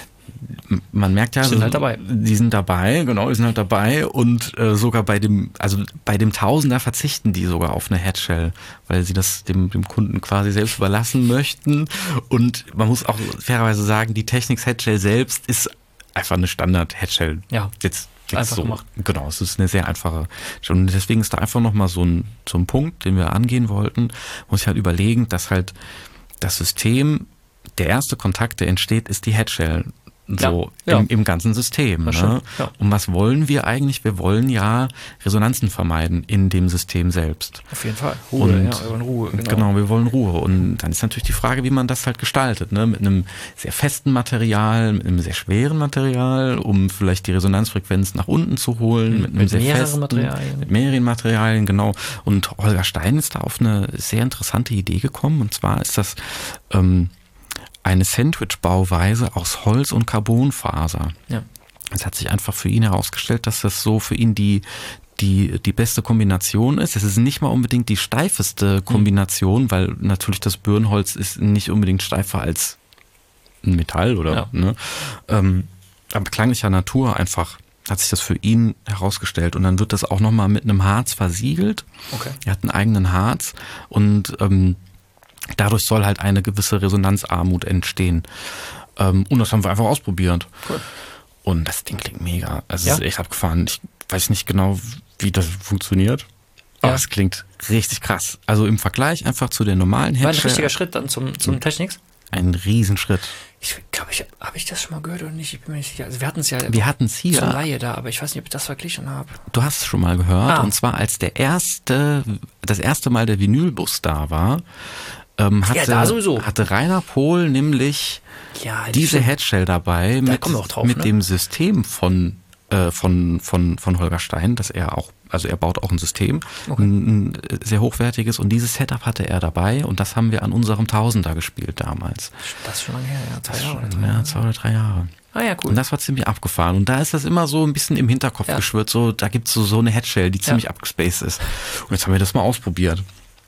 man merkt ja, Sind halt dabei. Die sind dabei, genau, die sind halt dabei und äh, sogar bei dem, also bei dem Tausender verzichten die sogar auf eine Headshell, weil sie das dem, dem Kunden quasi selbst überlassen möchten. Und man muss auch fairerweise sagen, die Technics Headshell selbst ist einfach eine Standard-Headshell. Ja. Jetzt, jetzt Einfach so. gemacht. Genau, es ist eine sehr einfache. Und deswegen ist da einfach nochmal so ein, so ein Punkt, den wir angehen wollten, muss ich halt überlegen, dass halt das System, der erste Kontakt, der entsteht, ist die Headshell. So Ja, ja. Im, im ganzen System. Das Ne? stimmt, ja. Und was wollen wir eigentlich? Wir wollen ja Resonanzen vermeiden in dem System selbst. Auf jeden Fall. Ruhe, Und ja, wir wollen Ruhe. Genau. Genau, wir wollen Ruhe. Und dann ist natürlich die Frage, wie man das halt gestaltet. Ne? Mit einem sehr festen Material, mit einem sehr schweren Material, um vielleicht die Resonanzfrequenz nach unten zu holen. Mit einem Mit sehr mehreren festen, Materialien. Mit mehreren Materialien, genau. Und Holger Stein ist da auf eine sehr interessante Idee gekommen. Und zwar ist das ähm, eine Sandwich-Bauweise aus Holz und Carbonfaser. Ja. Es hat sich einfach für ihn herausgestellt, dass das so für ihn die die die beste Kombination ist. Es ist nicht mal unbedingt die steifeste Kombination, mhm. weil natürlich das Birnholz ist nicht unbedingt steifer als ein Metall oder Ja. ne? Ähm, aber klanglicher Natur einfach hat sich das für ihn herausgestellt und dann wird das auch nochmal mit einem Harz versiegelt. Okay. Er hat einen eigenen Harz und ähm, dadurch soll halt eine gewisse Resonanzarmut entstehen. Ähm, und das haben wir einfach ausprobiert. Cool. Und das Ding klingt mega. Also Ja? es ist echt abgefahren. Ich weiß nicht genau, wie das funktioniert. Aber Ja. es klingt richtig krass. Also im Vergleich einfach zu der normalen War ein Headshell richtiger Schritt dann zum, zum Technics? ein Riesenschritt. Ich glaube, ich habe ich das schon mal gehört oder nicht? Ich bin mir nicht sicher. Also wir hatten es ja Wir hatten es zur hier, Laie da, aber ich weiß nicht, ob ich das verglichen habe. du hast es schon mal gehört, Ah. und zwar als der erste, das erste Mal der Vinylbus da war, ähm, hatte, Ja, da sowieso. hatte Rainer Pohl nämlich Ja, die diese stimmt. Headshell dabei mit, kommen wir auch drauf, mit ne? dem System von, äh, von, von, von Holger Stein, dass er auch, also er baut auch ein System, Okay. ein, ein sehr hochwertiges, und dieses Setup hatte er dabei und das haben wir an unserem Tausender gespielt damals. Das ist schon lange her, ja. Zwei Jahre. Schon, ja, zwei oder drei Jahre. Ah ja, cool. Und das war ziemlich abgefahren. Und da ist das immer so ein bisschen im Hinterkopf Ja. geschwirrt, so, da gibt's so, so eine Headshell, die ziemlich Ja. abgespaced ist. Und jetzt haben wir das mal ausprobiert.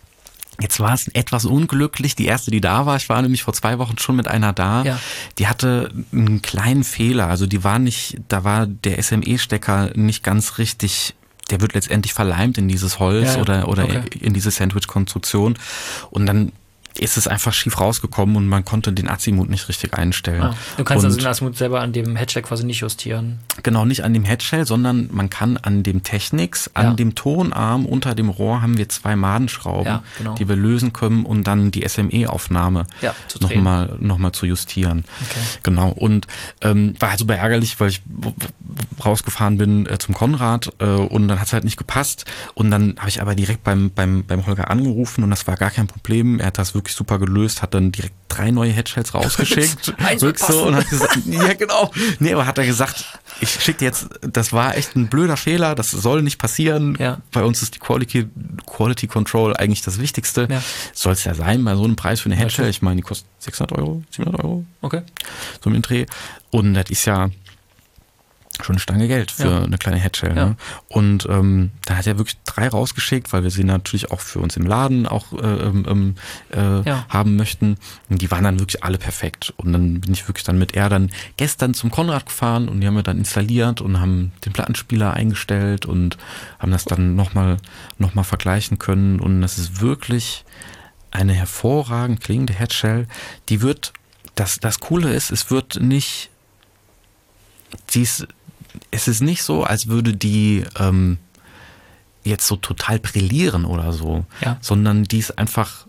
Jetzt war es etwas unglücklich. Die erste, die da war, ich war nämlich vor zwei Wochen schon mit einer da, Ja. die hatte einen kleinen Fehler. Also die war nicht, da war der S M E-Stecker nicht ganz richtig, der wird letztendlich verleimt in dieses Holz Ja, ja. oder, oder Okay. in diese Sandwich-Konstruktion. Und dann ist es einfach schief rausgekommen und man konnte den Azimut nicht richtig einstellen. Ah, du kannst und also den Azimut selber an dem Headshell quasi nicht justieren. Genau, nicht an dem Headshell, sondern man kann an dem Technics, an Ja. dem Tonarm unter dem Rohr haben wir zwei Madenschrauben, Ja, genau. die wir lösen können, um dann die S M E-Aufnahme Ja, zu drehen. nochmal noch mal zu justieren. Okay. Genau, und ähm, war halt super ärgerlich, weil ich w- w- rausgefahren bin äh, zum Konrad äh, und dann hat es halt nicht gepasst und dann habe ich aber direkt beim, beim, beim Holger angerufen und das war gar kein Problem. Er hat das wirklich super gelöst, hat dann direkt drei neue Headshells rausgeschickt. Eins wird Wirklich so, und hat gesagt, ja genau. Nee, aber hat er gesagt, ich schicke dir jetzt, das war echt ein blöder Fehler, das soll nicht passieren. Ja. Bei uns ist die Quality, Quality Control eigentlich das Wichtigste. Ja. Soll es ja sein, bei so einem Preis für eine Headshell. klar. Ich meine, die kostet sechshundert Euro, siebenhundert Euro, Okay. so im Dreh. Und das ist ja schon eine Stange Geld für Ja. eine kleine Headshell. Ja. Ne? Und ähm, dann hat er wirklich drei rausgeschickt, weil wir sie natürlich auch für uns im Laden auch äh, ähm, äh, Ja. haben möchten. Und die waren dann wirklich alle perfekt. Und dann bin ich wirklich dann mit er dann gestern zum Konrad gefahren und die haben wir dann installiert und haben den Plattenspieler eingestellt und haben das dann nochmal noch mal vergleichen können. Und das ist wirklich eine hervorragend klingende Headshell. Die wird, das, das Coole ist, es wird nicht, die ist, es ist nicht so, als würde die ähm, jetzt so total brillieren oder so, Ja. sondern die ist einfach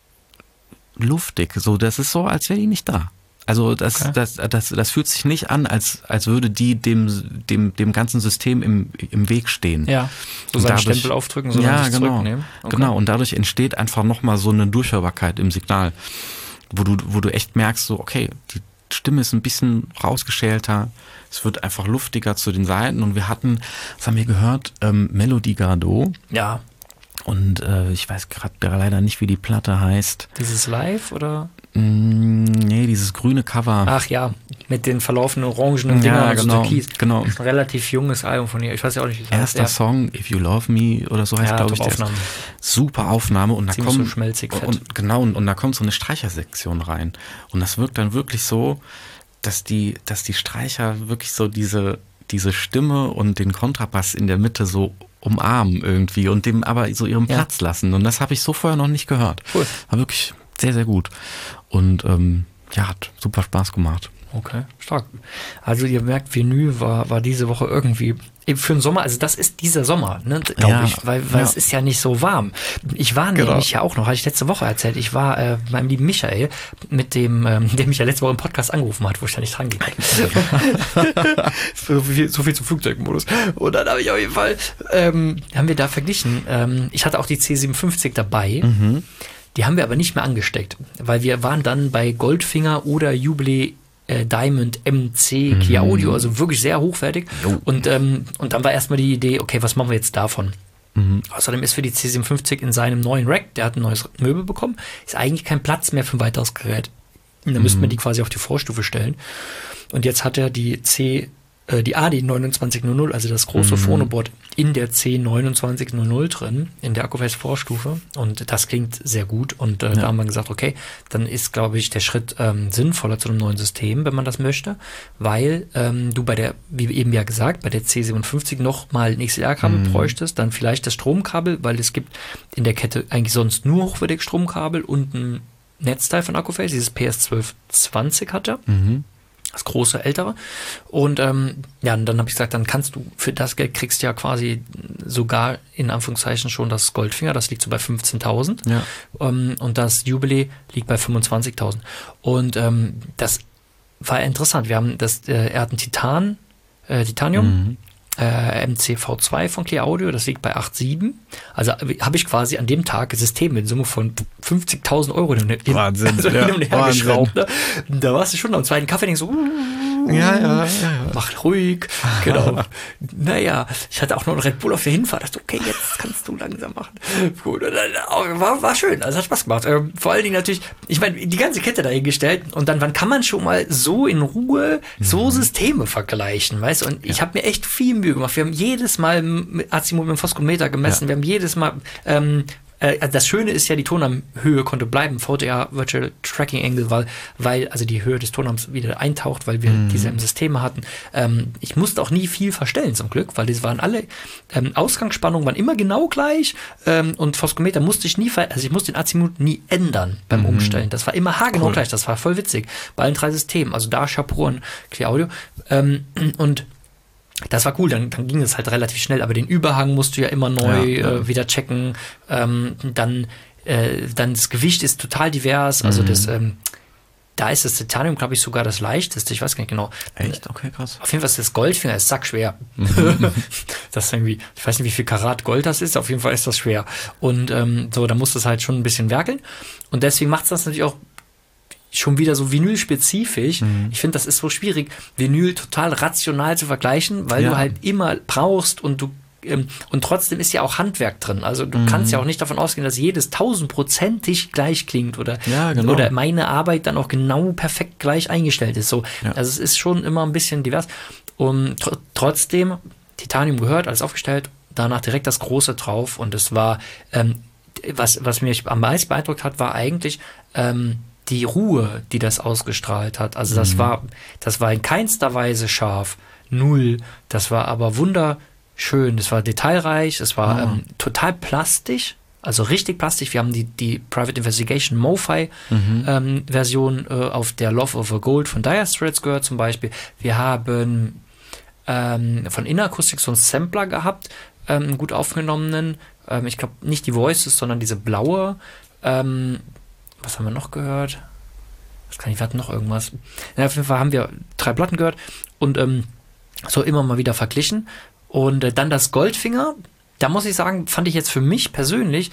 luftig. So, das ist so, als wäre die nicht da. Also das, Okay. das, das, das fühlt sich nicht an, als, als würde die dem, dem, dem ganzen System im, im Weg stehen. Ja. So Und seinen dadurch- Stempel aufdrücken, sondern ja, sich genau, zurücknehmen. Okay. genau. Und dadurch entsteht einfach nochmal so eine Durchhörbarkeit im Signal, wo du, wo du echt merkst, so, okay, die Stimme ist ein bisschen rausgeschälter, es wird einfach luftiger zu den Seiten und wir hatten, was haben wir gehört, ähm, Melodie Gardot Ja. und äh, ich weiß gerade leider nicht, wie die Platte heißt. Dieses Live oder? Mm, nee, dieses grüne Cover. Ach ja, mit den verlaufenden orangenen Dingern ja, und so genau, Türkis. genau. Ein relativ junges Album von ihr. Ich weiß ja auch nicht, wie es heißt. Erster Ja. Song, If You Love Me oder so heißt, Ja, glaube ich, der Top-Aufnahme. ist. Super Aufnahme und da Ziemlich kommen so schmelzig fett. und genau und, und da kommt so eine Streichersektion rein und das wirkt dann wirklich so, dass die, dass die Streicher wirklich so diese, diese Stimme und den Kontrabass in der Mitte so umarmen irgendwie und dem aber so ihren Ja. Platz lassen. Und das habe ich so vorher noch nicht gehört. Cool. War wirklich sehr, sehr gut. Und ähm, ja, hat super Spaß gemacht. Okay, stark. Also ihr merkt, Vinyl war, war diese Woche irgendwie eben für den Sommer, also das ist dieser Sommer, ne, glaube Ja, ich, weil, weil ja. es ist ja nicht so warm. Ich war Genau. nämlich ja auch noch, hatte ich letzte Woche erzählt, ich war äh, meinem lieben Michael, mit dem, ähm, der mich ja letzte Woche im Podcast angerufen hat, wo ich da nicht dran ging. so, viel, so viel zum Flugzeugmodus. Und dann habe ich auf jeden Fall, ähm, haben wir da verglichen. Ähm, ich hatte auch die C siebenundfünfzig dabei. Mhm. Die haben wir aber nicht mehr angesteckt, weil wir waren dann bei Goldfinger oder Jubilee äh, Diamond M C Clear Audio, also wirklich sehr hochwertig. Jo. Und, ähm, und dann war erstmal die Idee, okay, was machen wir jetzt davon? Mhm. Außerdem ist für die C siebenundfünfzig in seinem neuen Rack, der hat ein neues Möbel bekommen, ist eigentlich kein Platz mehr für ein weiteres Gerät. Und dann müssten wir die quasi auf die Vorstufe stellen. Und jetzt hat er die C, äh, die A D neunundzwanzig null null, also das große Mhm. Phonoboard, in der C neunundzwanzig null null drin, in der Akkufest Vorstufe. Und das klingt sehr gut. Und äh, Ja. da haben wir gesagt, okay, dann ist, glaube ich, der Schritt ähm, sinnvoller zu einem neuen System, wenn man das möchte, weil ähm, du bei der, wie eben ja gesagt, bei der C siebenundfünfzig nochmal ein X L R-Kabel Mhm. bräuchtest, dann vielleicht das Stromkabel, weil es gibt in der Kette eigentlich sonst nur hochwertig Stromkabel und ein Netzteil von Akkuface, dieses P S zwölf zwanzig hat er. Mhm. Das große, ältere. Und ähm, ja, und dann habe ich gesagt, dann kannst du für das Geld kriegst du ja quasi sogar in Anführungszeichen schon das Goldfinger, das liegt so bei fünfzehntausend. Ja. Ähm, und das Jubilee liegt bei fünfundzwanzigtausend. Und ähm, das war interessant. Wir haben das, äh, er hat ein Titan, äh, Titanium, Mhm. äh, M C V zwei von Clear Audio, das liegt bei acht Komma sieben. Also habe ich quasi an dem Tag ein System in Summe von fünfzigtausend Euro hin, hin, Wahnsinn, also ja, hin und her Wahnsinn. geschraubt. Ne? Da warst du schon am zweiten Kaffee, denkst so, Ja, ja, ja, ja. mach ruhig, genau. Naja, ich hatte auch noch einen Red Bull auf der Hinfahrt, dachte, okay, jetzt kannst du langsam machen. Gut, und dann, war, war schön, also hat Spaß gemacht. Ähm, vor allen Dingen natürlich, ich meine, die ganze Kette dahingestellt und dann, wann kann man schon mal so in Ruhe so Systeme vergleichen, weißt du? Und ich habe mir echt viel Mühe gemacht. Wir haben jedes Mal mit Azimut mit dem Foskometer gemessen, Ja. wir haben jedes Mal ähm, äh, das Schöne ist ja, die Tonarmhöhe konnte bleiben, V T A Virtual Tracking Angle, weil, weil also die Höhe des Tonarms wieder eintaucht, weil wir mhm. diese im System hatten. Ähm, ich musste auch nie viel verstellen zum Glück, weil das waren alle ähm, Ausgangsspannungen waren immer genau gleich ähm, und Voskometer musste ich nie, ver- also ich musste den Azimut nie ändern beim mhm. Umstellen. Das war immer haargenau cool. gleich, das war voll witzig bei allen drei Systemen. Also da Chapeau an Clear Audio ähm, und das war cool, dann, dann ging es halt relativ schnell, aber den Überhang musst du ja immer neu ja, ja. Äh, wieder checken. Ähm, dann, äh, dann das Gewicht ist total divers, also mhm. das, ähm, da ist das Titanium, glaube ich, sogar das leichteste, ich weiß gar nicht genau. Echt? Okay, krass. Auf jeden Fall ist das Goldfinger, ist sackschwer. Das ist irgendwie, ich weiß nicht, wie viel Karat Gold das ist, auf jeden Fall ist das schwer. Und ähm, so, da muss das halt schon ein bisschen werkeln. Und deswegen macht es das natürlich auch schon wieder so Vinyl-spezifisch. Mhm. Ich finde, das ist so schwierig, Vinyl total rational zu vergleichen, weil ja. du halt immer brauchst und du ähm, und trotzdem ist ja auch Handwerk drin. Also du mhm. kannst ja auch nicht davon ausgehen, dass jedes tausendprozentig gleich klingt oder, ja, genau. oder meine Arbeit dann auch genau perfekt gleich eingestellt ist. So. Ja. Also es ist schon immer ein bisschen divers. Und tr- trotzdem, Titanium gehört, alles aufgestellt, danach direkt das Große drauf und es war, ähm, was, was mich am meisten beeindruckt hat, war eigentlich ähm, die Ruhe, die das ausgestrahlt hat. Also das mhm. war, das war in keinster Weise scharf, null. Das war aber wunderschön. Das war detailreich. Es war oh. ähm, total plastisch, also richtig plastisch. Wir haben die, die Private Investigation MoFi mhm. ähm, Version äh, auf der Love Over Gold von Dire Straits gehört zum Beispiel. Wir haben ähm, von Inner Acoustics so einen Sampler gehabt, ähm, einen gut aufgenommenen. Ähm, ich glaube nicht die Voices, sondern diese blaue. Ähm, Was haben wir noch gehört? Das kann ich, wir hatten noch irgendwas. Ja, auf jeden Fall haben wir drei Platten gehört und ähm, so immer mal wieder verglichen. Und äh, dann das Goldfinger, da muss ich sagen, fand ich jetzt für mich persönlich,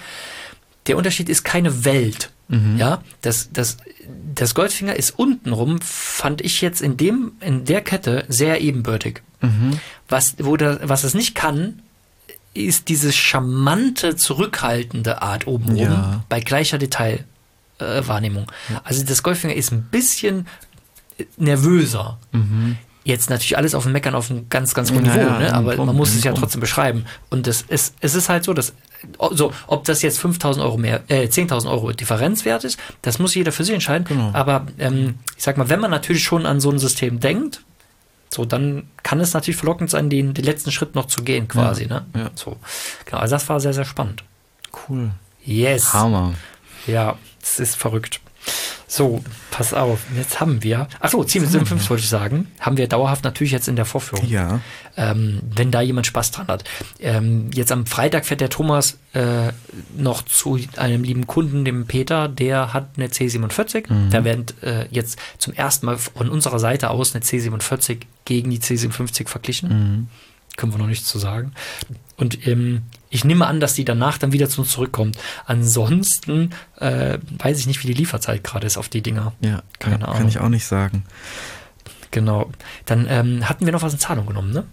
der Unterschied ist keine Welt. Mhm. Ja, das, das, das Goldfinger ist untenrum, fand ich jetzt in dem, in der Kette sehr ebenbürtig. Mhm. Was, wo da, was es nicht kann, ist diese charmante, zurückhaltende Art obenrum ja. bei gleicher Detail. Äh, Wahrnehmung. Ja. Also das Goldfinger ist ein bisschen nervöser. Mhm. Jetzt natürlich alles auf dem Meckern auf einem ganz, ganz hohen ja, Niveau, ja, ne? aber Punkt, man muss es ja Punkt. trotzdem beschreiben. Und das ist, es ist halt so, dass, so, ob das jetzt fünftausend Euro mehr, äh, zehntausend Euro Differenzwert ist, das muss jeder für sich entscheiden. Genau. Aber ähm, ich sag mal, wenn man natürlich schon an so ein System denkt, so, dann kann es natürlich verlockend sein, den, den letzten Schritt noch zu gehen, quasi. Ja, ne? Ja. So. Genau, also das war sehr, sehr spannend. Cool. Yes. Hammer. Ja, das ist verrückt. So, pass auf, jetzt haben wir, achso, zehn bis fünf wollte ich sagen, haben wir dauerhaft natürlich jetzt in der Vorführung. Ja. Ähm, wenn da jemand Spaß dran hat. Ähm, jetzt am Freitag fährt der Thomas äh, noch zu einem lieben Kunden, dem Peter, der hat eine C siebenundvierzig. Mhm. Da werden äh, jetzt zum ersten Mal von unserer Seite aus eine C siebenundvierzig gegen die C siebenundfünfzig verglichen. Mhm. Können wir noch nichts zu sagen. Und ähm, ich nehme an, dass die danach dann wieder zu uns zurückkommt. Ansonsten äh, weiß ich nicht, wie die Lieferzeit gerade ist auf die Dinger. Ja, keine kann, Ahnung. Kann ich auch nicht sagen. Genau. Dann ähm, hatten wir noch was in Zahlung genommen, ne?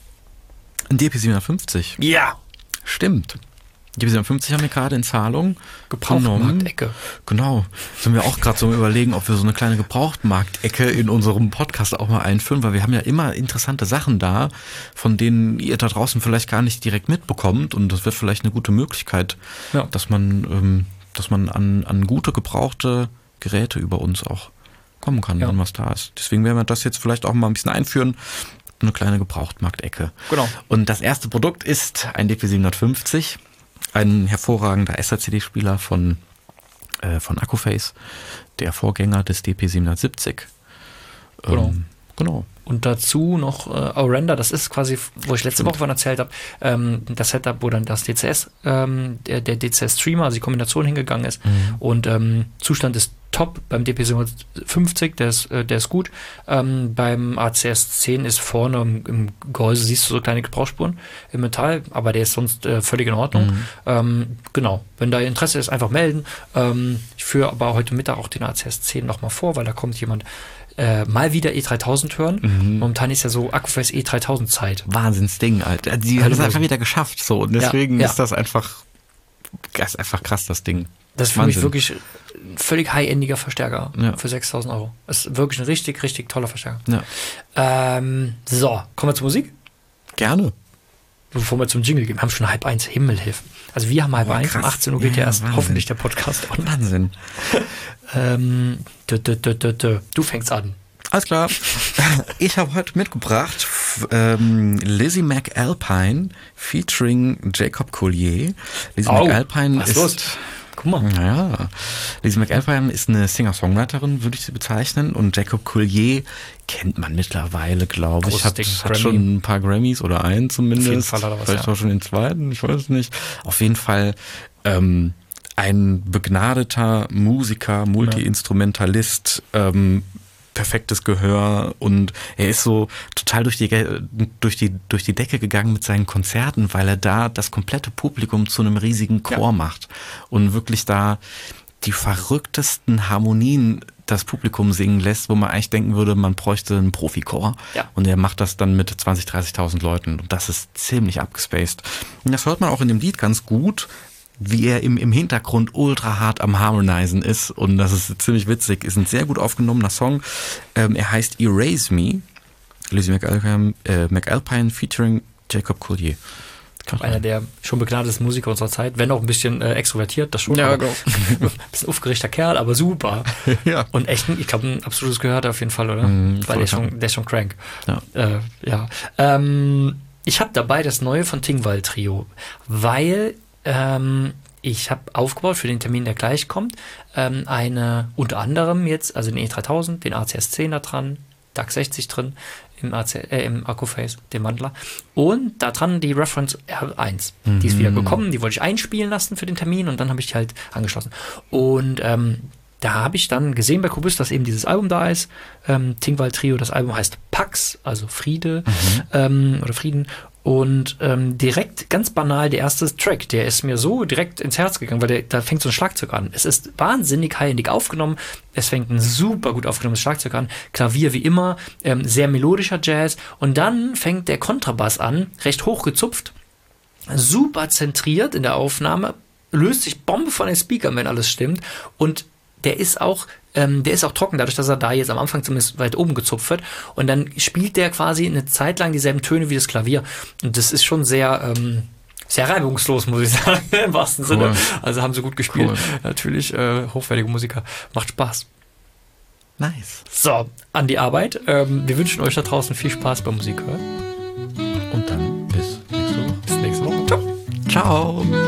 Ein D P siebenhundertfünfzig. Ja. Stimmt. D P siebenundfünfzig haben wir gerade in Zahlung Gebrauchtmarktecke. Genau. Sind wir auch gerade so überlegen, ob wir so eine kleine Gebrauchtmarktecke in unserem Podcast auch mal einführen, weil wir haben ja immer interessante Sachen da, von denen ihr da draußen vielleicht gar nicht direkt mitbekommt und das wird vielleicht eine gute Möglichkeit, ja. dass man, ähm, dass man an, an gute gebrauchte Geräte über uns auch kommen kann, ja. wenn was da ist. Deswegen werden wir das jetzt vielleicht auch mal ein bisschen einführen. Eine kleine Gebrauchtmarktecke. Genau. Und das erste Produkt ist ein D P siebenhundertfünfzig. Ein hervorragender S R C D-Spieler von, äh, von Accuface, der Vorgänger des D P siebenhundertsiebzig. Genau. Ähm, genau. Und dazu noch äh, Orenda, das ist quasi, wo ich letzte Stimmt. Woche von erzählt habe, ähm, das Setup, wo dann das D C S, ähm, der, der D C S-Streamer, also die Kombination hingegangen ist. Mhm. Und ähm, Zustand ist top beim D P siebenhundertfünfzig, der ist, äh, der ist gut. Ähm, beim A C S zehn ist vorne im, im Gehäuse, siehst du so kleine Gebrauchsspuren im Metall, aber der ist sonst äh, völlig in Ordnung. Mhm. Ähm, genau, wenn da Interesse ist, einfach melden. Ähm, ich führe aber heute Mittag auch den A C S zehn nochmal vor, weil da kommt jemand äh, mal wieder E dreitausend hören. Mhm. Momentan ist ja so Accuface E dreitausend Zeit. Wahnsinnsding, Alter. Die hat es einfach wieder geschafft. So. Und deswegen ja, ja. ist das einfach, das ist einfach krass, das Ding. Das ist für Wahnsinn. Mich wirklich ein völlig high-endiger Verstärker ja. für sechstausend Euro. Das ist wirklich ein richtig, richtig toller Verstärker. Ja. Ähm, so, kommen wir zur Musik? Gerne. bevor wir zum Jingle gehen, wir haben schon halb eins, Himmelhilfe. Also wir haben halb Boah, eins, um krass. achtzehn Uhr geht ja, Ja, erst Wahnsinn. hoffentlich der Podcast online. Wahnsinn. Ähm, du, du, du, du, du. du fängst an. Alles klar. Ich habe heute mitgebracht f- ähm, Lizzie McAlpine featuring Jacob Collier. Lizzie Au, McAlpine was ist... los? Guck mal. Naja, Lizzie McAlpine ist eine Singer-Songwriterin, würde ich sie bezeichnen. Und Jacob Collier kennt man mittlerweile, glaube ich. Großes Hat, Ding, hat Grammy. schon ein paar Grammys oder einen zumindest. Auf jeden Fall hat er was, Vielleicht ja. auch schon den zweiten, ich weiß es nicht. Auf jeden Fall ähm, ein begnadeter Musiker, Multi-Instrumentalist, ähm, perfektes Gehör, und er ist so total durch die, Ge- durch die, durch die Decke gegangen mit seinen Konzerten, weil er da das komplette Publikum zu einem riesigen Chor Ja. macht und wirklich da die verrücktesten Harmonien das Publikum singen lässt, wo man eigentlich denken würde, man bräuchte einen Profichor. Ja. Und er macht das dann mit zwanzigtausend, dreißigtausend Leuten, und das ist ziemlich abgespaced. Und das hört man auch in dem Lied ganz gut, wie er im, im Hintergrund ultra hart am Harmonisen ist, und das ist ziemlich witzig. Ist ein sehr gut aufgenommener Song. Ähm, er heißt Erase Me. Lizzie McAlpine, äh, McAlpine featuring Jacob Collier. Einer der schon begnadetesten Musiker unserer Zeit, wenn auch ein bisschen äh, extrovertiert, das schon. Ja, aber, genau. ein bisschen aufgeregter Kerl, aber super. Ja. Und echt, ein, ich glaube, ein absolutes Gehör hat er auf jeden Fall, oder? Mm, Weil der ist, voll, schon, der ist schon crank. Ja. Äh, ja. Ähm, ich habe dabei das Neue von Tingwall Trio, weil ähm, ich habe aufgebaut für den Termin, der gleich kommt, ähm, eine, unter anderem jetzt, also den E dreitausend, den A C S zehn da dran, D A C sechzig drin, im, A C, äh, im Akkuface, dem Wandler. Und da dran die Reference R eins. Die ist wieder gekommen, die wollte ich einspielen lassen für den Termin, und dann habe ich die halt angeschlossen. Und ähm, da habe ich dann gesehen bei Kubus, dass eben dieses Album da ist. Ähm, Tingwall Trio, das Album heißt Pax, also Friede ähm, oder Frieden. Und ähm, direkt, ganz banal, der erste Track, der ist mir so direkt ins Herz gegangen, weil der, da fängt so ein Schlagzeug an. Es ist wahnsinnig high-endig aufgenommen. Es fängt ein super gut aufgenommenes Schlagzeug an. Klavier wie immer, ähm, sehr melodischer Jazz. Und dann fängt der Kontrabass an, recht hochgezupft, super zentriert in der Aufnahme, löst sich Bombe von den Speakern, wenn alles stimmt. Und der ist auch, ähm, der ist auch trocken, dadurch, dass er da jetzt am Anfang zumindest weit oben gezupft wird. Und dann spielt der quasi eine Zeit lang dieselben Töne wie das Klavier. Und das ist schon sehr, ähm, sehr reibungslos, muss ich sagen, im wahrsten Cool. Sinne. Also haben sie gut gespielt. Cool. Natürlich, äh, hochwertige Musiker. Macht Spaß. Nice. So, an die Arbeit. Ähm, wir wünschen euch da draußen viel Spaß beim Musik hören. Und dann bis nächste Woche. Bis nächste Woche. Ciao. Ciao.